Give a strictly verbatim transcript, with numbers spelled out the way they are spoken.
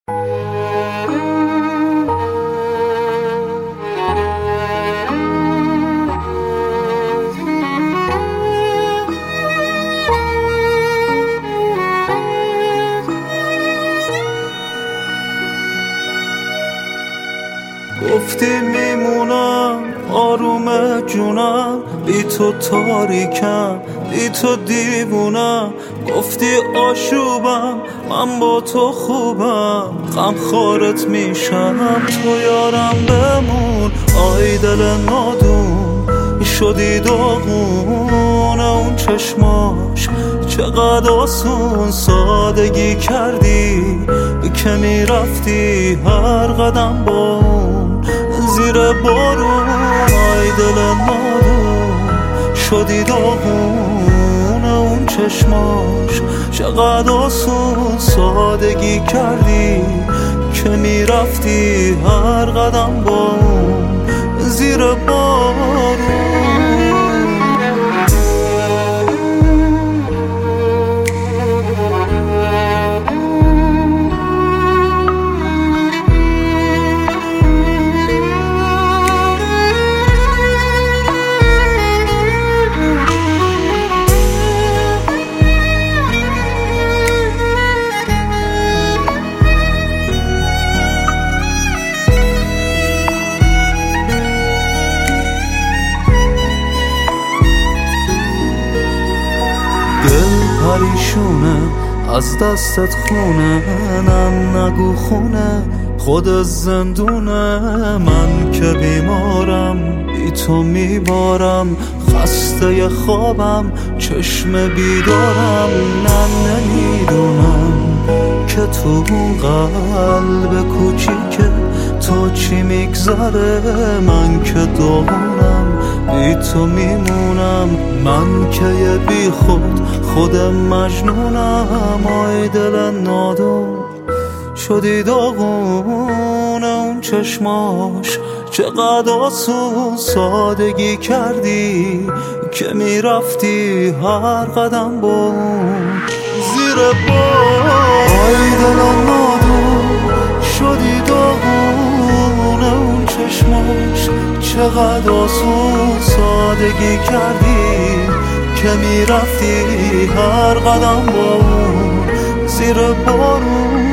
گفتی میمونم آروم جونم، بی تو تاریکم، بی تو دیوونم. گفتی آشوبم من با تو خوبم، غم خارت میشم تو یارم بمون. آی دل نادون شدی داغون، اون چشماش چقدر آسون سادگی کردی که میرفتی هر قدم با اون زیر بارون. آی دل نادون شدی داغون، اون چشماش چقدر آسون سادگی کردی که میرفتی هر قدم با اون زیر بارون. دل پریشونه از دستت خونه، نم نگو خونه خود زندونه. من که بیمارم بی تو میبارم، خسته خوابم چشم بیدارم. نه نمیدونم که تو اون قلب کوچیکه تو چی میگذره. من که داغونم بی تو میمونم، من که یه بی خود خود مجنونم. آی دل نادون شدی داغون، اون چشماش چقدر آسون سادگی کردی که میرفتی هر قدم با اون زیر بار. آی دل نادون شدی داغون، اون چشماش چقدر آسون سادگی کردی که میرفتی هر قدم با اون زیر بارون.